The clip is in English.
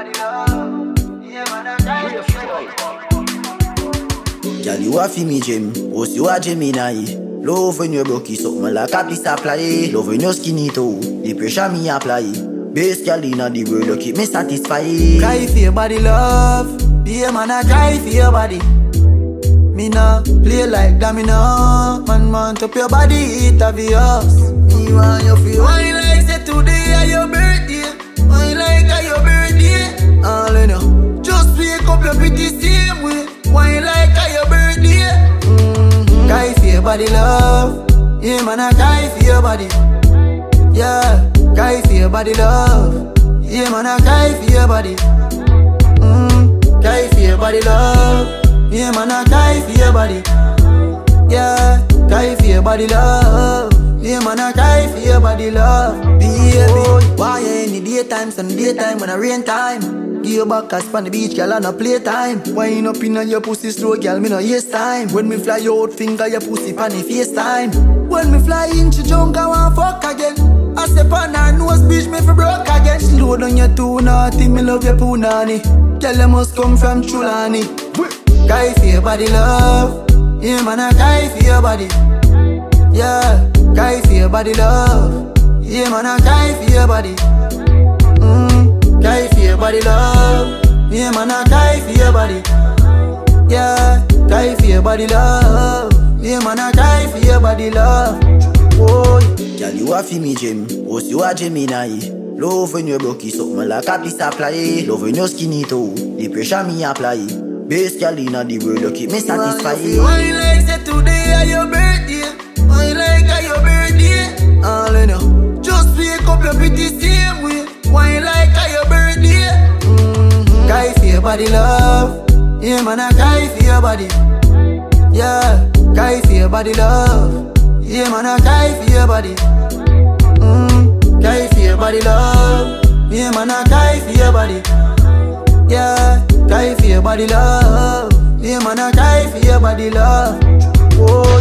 body love. Yeah, man, I die for your body. Girl, you a fi me gym, host you a Gemini. Love when you broke it, something like a piece apply. Love when you skinny too, the pressure me apply. Best girl inna the world, you keep me satisfied. Cry for your body love. Yeah, man, I cry for your body. Me nah play like that, me nah. Man, want up your body, it obvious. Me want you feel wine like say today are your birthday. Wine like are your birthday. All in you, just wake up your pretty same way. Wine like are your birthday. Cry for your body love. Yeah, man, I cry for your body. Yeah, cry for your body love. Yeah, man, I cry for your body. Cry for your body love. Yeah, man, I cry for your body. Yeah, cry for your body love. Yeah, man, I cry for your body love. Baby, why any daytime, sun daytime when I rain time? Give your back as on the beach, girl, and a playtime. Wine up in your pussy slow, girl, me no waste time. When me fly out, finger your pussy pan the FaceTime. When me fly in, she jump, I want fuck again. I step on her nose, bitch, me for broke again. Slow down your too naughty, me love your punani. Girl, you must come from Chulani. Cry for your body love. Yeah, man, I cry for your body. Yeah, cry for your body love. Yeah, man, I cry for your body. Cry for your body love. Yeah, man, I cry for your body. Yeah, cry for your body love. Yeah, man, I cry for your body love. Oh, girl, you a fi me gym, host you a Gemini. Love when you broke it, something like a piece apply. Love when you skinny too, the pressure me apply. Best girl inna the world, you keep me satisfied. Wine like say today are your birthday. Wine like are your birthday. All in you, just wake up your pretty same way. Wine like are your birthday. Cry for your body love. Yeah, man, I cry for your body. Yeah, cry for your body love. Yeah, man, I cry for your body. Cry for your body love. Yeah, man, I cry for your body. Yeah, cry for your body love. Yeah, man, I cry for your body love. Oh.